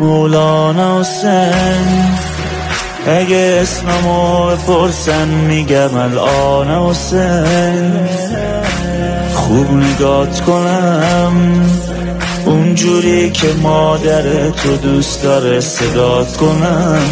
مولانا حسین. اگه اسممو بپرسن میگم الان حسین. خوب نگات کنم اونجوری که مادر تو دوست داره صدات کنم.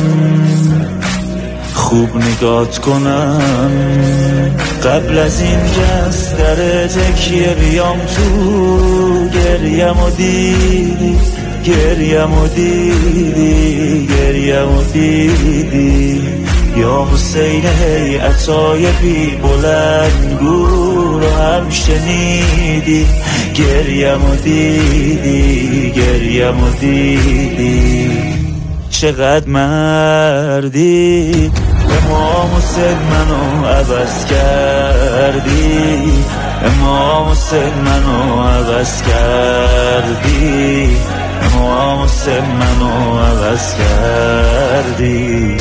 خوب نگات کنم قبل از این که از در تکیه بیام تو. گریم و دیدی، گریم و دیدی، گریم و دیدی یا حسین هیعتای بی بلندگو رو هم شنیدی. گریم و دیدی، گریم و دیدی چقدر مردی. امام حسین منو عوض کردی، امام حسین منو عوض کردی، امام حسین منو عوض کردی.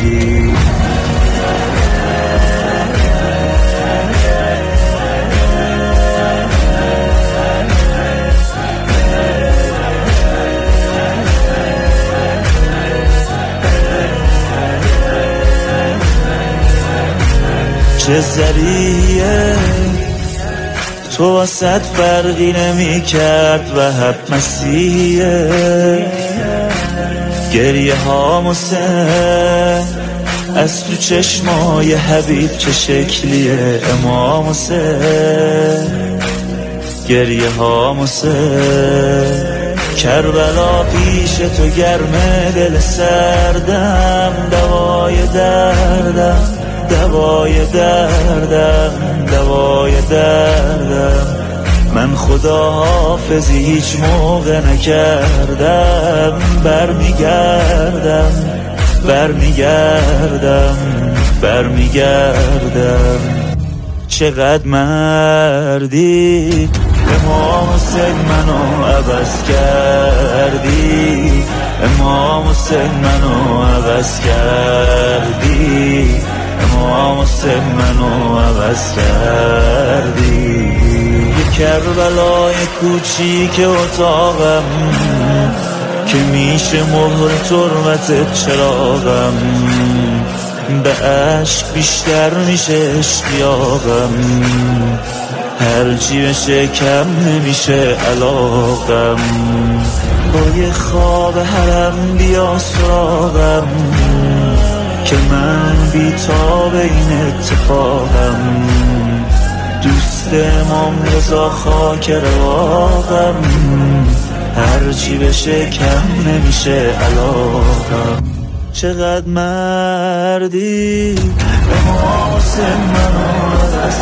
چه ذریعه تو واسد فرقی نمی کرد و حب مسیحه. گریه ها حسین از تو چشمای حبیب چه شکلیه امام حسین. گریه ها حسین کربلا پیش تو گرمه دل سردم. دوای دردم، دوای دردم، دوای دردم. من خدا حافظی هیچ موقع نکردم. برمیگردم، برمیگردم، برمیگردم. چقدر مردی. امام حسین منو عوض کردی، امام حسین منو عوض کردی، امام حسین منو عوض کردی. یه کربلای کوچیک اتاقم که میشه مهر تربت چراغم. به عشق بیشتر میشه اشتیاقم، هرچی بشه کم نمیشه علاقم. با یه خواب حرم بیا سراغم که من بی‌تاب این اتفاقم. دوست امام رضا خاک رواقم، هرچی بشه کم نمیشه علاقم. چقدر مردی. امام حسین منو عوض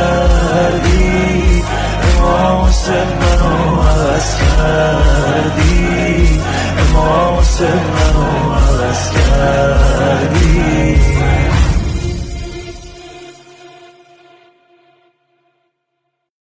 کردی، امام حسین منو عوض کردی، امام حسین منو